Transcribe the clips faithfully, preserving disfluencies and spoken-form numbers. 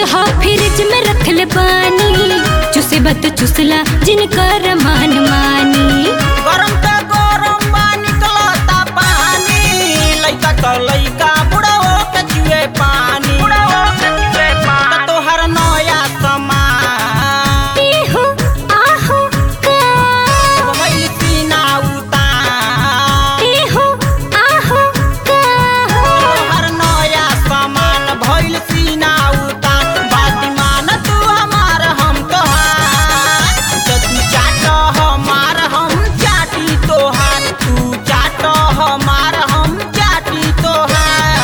हा फ्रिज में रख ले पानी, चुसे बत चुसला जिनकर मान मानी। गरम का गरम पानी निकलता पानी, लइका का लइका बुढ़ो के चुए पानी, त तोहर नया समान एहो आहो का, भइल सीना उतान, एहो आहो का, तोहर नया समान भइल सीना उतान। बात मान तू हमार हम तोहार, त तू चाट हमार हम चाटी तोहार, तू चाट हमार हम चाटी तोहार।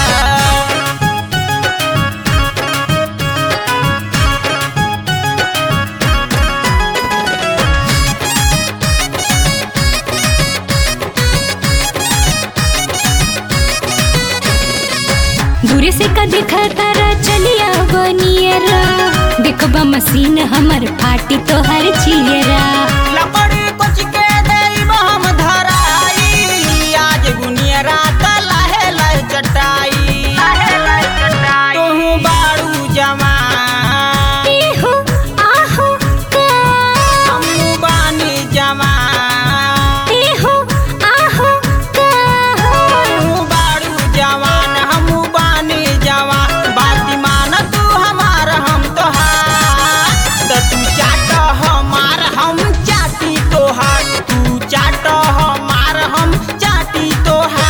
दूरे से का देखा तारा चलिया बनियरा, देखबा मशीन हमर फाटी तो हर चियरा। लकड़ी कुछ के देब हम धराई, आज गुनिया रात लहे लहे चटाई, तोहू बारू जवान, एहो आहो का, हमू बानी जवान, एहो आहो का, तोहू बारू जवान, हमू बानी जवान। बाती मान तू हमार हम तोहार, त तू चाट हमार हम चाटी तोहार, तू चाट हमार हम चाटी तोहार।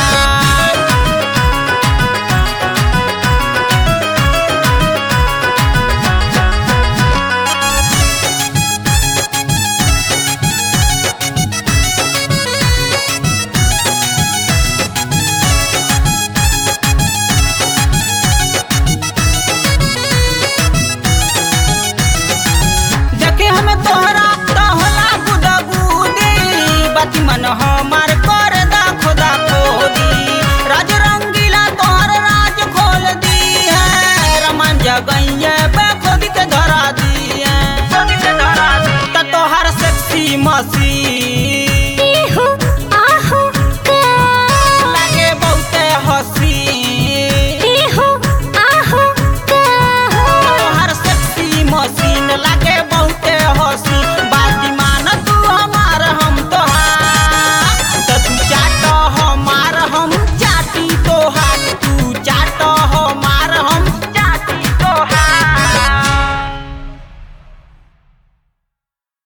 देखे हमें तोहरा तोहला गुदगुदी, बाती मन हमार कर दा खुदा खोदी। राज रंगीला तोहर राज खोल दी है, रमन जगैया खोदी के धरा दी है, त तोहर सेक्सी मसी